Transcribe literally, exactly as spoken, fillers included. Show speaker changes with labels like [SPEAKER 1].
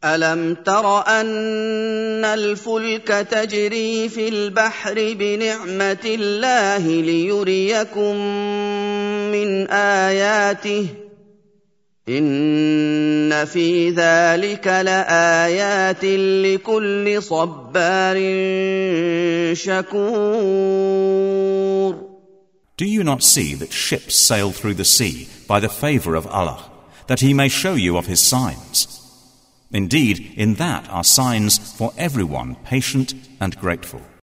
[SPEAKER 1] أَلَمْ تَرَ أَنَّ الْفُلْكَ تَجْرِي فِي الْبَحْرِ بِنِعْمَتِ اللَّهِ لِيُرِيَكُم مِّنْ آيَاتِهِ ۚ إِنَّ فِي ذَٰلِكَ لَآيَاتٍ لِّكُلِّ صَبَّارٍ شَكُورٍ.
[SPEAKER 2] Do you not see that ships sail through the sea by the favor of Allah, that He may show you of His signs? Indeed, in that are signs for everyone patient and grateful.